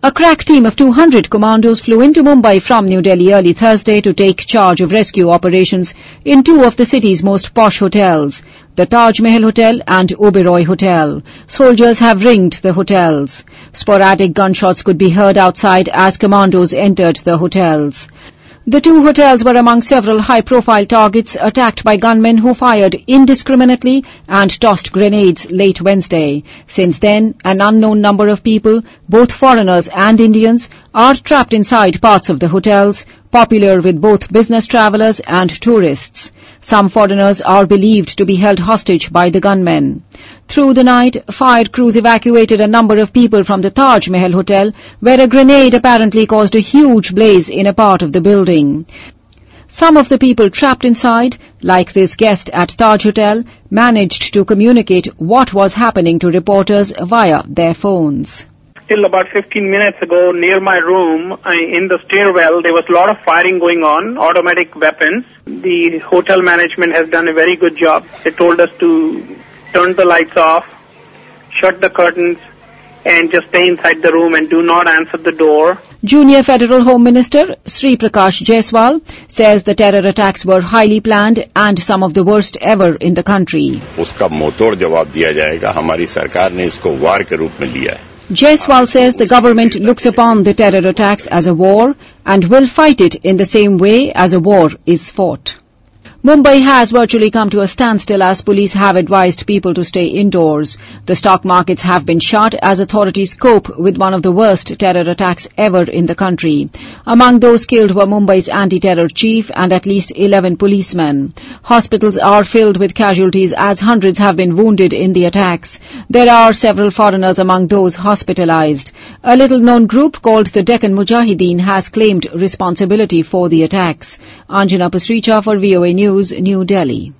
A crack team of 200 commandos flew into Mumbai from New Delhi early Thursday to take charge of rescue operations in two of the city's most posh hotels, the Taj Mahal Hotel and Oberoi Hotel. Soldiers have ringed the hotels. Sporadic gunshots could be heard outside as commandos entered the hotels. The two hotels were among several high-profile targets attacked by gunmen who fired indiscriminately and tossed grenades late Wednesday. Since then, an unknown number of people, both foreigners and Indians, are trapped inside parts of the hotels, popular with both business travellers and tourists. Some foreigners are believed to be held hostage by the gunmen. Through the night, fire crews evacuated a number of people from the Taj Mahal Hotel, where a grenade apparently caused a huge blaze in a part of the building. Some of the people trapped inside, like this guest at Taj Hotel, managed to communicate what was happening to reporters via their phones. Till about 15 minutes ago, near my room, in the stairwell, there was a lot of firing going on, automatic weapons. The hotel management has done a very good job. They told us to turn the lights off, shut the curtains, and just stay inside the room and do not answer the door. Junior Federal Home Minister Sri Prakash Jaiswal says the terror attacks were highly planned and some of the worst ever in the country. उसका मुंहतोड़ जवाब दिया जाएगा. हमारी सरकार ने इसको वार के रूप में लिया है. Jaiswal says the government looks upon the terror attacks as a war and will fight it in the same way as a war is fought. Mumbai has virtually come to a standstill as police have advised people to stay indoors. The stock markets have been shut as authorities cope with one of the worst terror attacks ever in the country. Among those killed were Mumbai's anti-terror chief and at least 11 policemen. Hospitals are filled with casualties as hundreds have been wounded in the attacks. There are several foreigners among those hospitalized. A little-known group called the Deccan Mujahideen has claimed responsibility for the attacks. Anjana Pasricha for VOA News, New Delhi.